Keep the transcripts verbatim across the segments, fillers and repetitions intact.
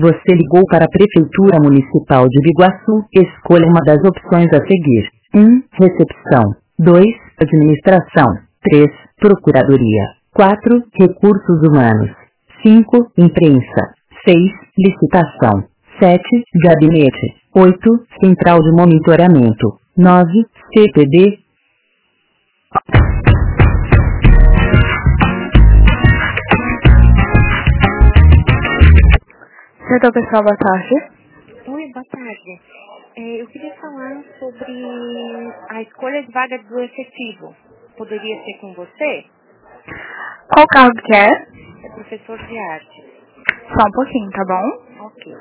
Você ligou para a Prefeitura Municipal de Biguaçu. Escolha uma das opções a seguir. um. Recepção. dois. Administração. três. Procuradoria. quatro. Recursos humanos. cinco. Imprensa. seis. Licitação. sete. Gabinete. oito. Central de monitoramento. nove. C P D. Setor pessoal, boa tarde. Oi, boa tarde. É, eu queria falar sobre a escolha de vaga do efetivo. Poderia ser com você? Qual cargo que é? É professor de arte. Só um pouquinho, tá bom? Ok.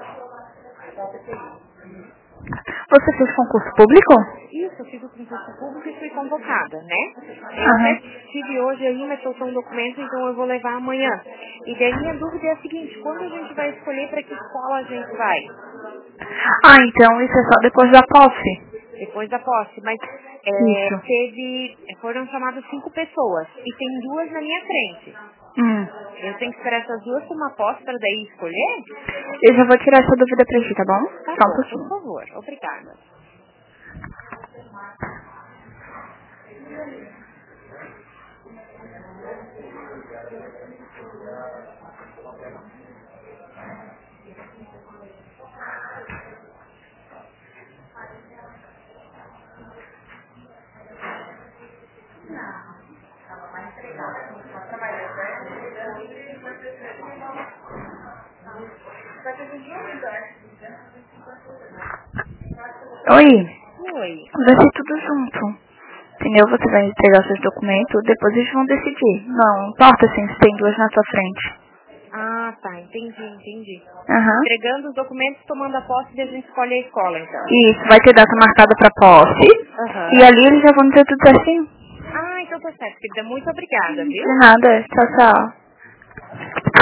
Você fez concurso público? Isso, eu fiz o concurso público e fui convocada, né? Eu Aham. até estive hoje aí, mas soltou um documento, então eu vou levar amanhã. E daí minha dúvida é a seguinte, quando a gente vai escolher para que escola a gente vai? Ah, então isso é só depois da posse? Depois da posse, mas é, Isso. teve, foram chamadas cinco pessoas e tem duas na minha frente. Hum. Eu tenho que esperar essas duas por uma posse para daí escolher? Eu já vou tirar essa dúvida pra ti, tá bom? Tá Só um bom, por pouquinho. favor. Obrigada. Oi, Oi. vai ser tudo junto. Entendeu? Você vai pegar seus documentos, depois eles vão decidir. Não importa assim se tem duas na sua frente. Ah, tá. Entendi, entendi. Aham. Entregando os documentos, tomando a posse e a gente escolhe a escola, então. Isso, vai ter data marcada pra posse. Aham. E ali eles já vão ter tudo certinho. Ah, então tá certo, querida. Muito obrigada, viu? De nada. Tchau, tchau.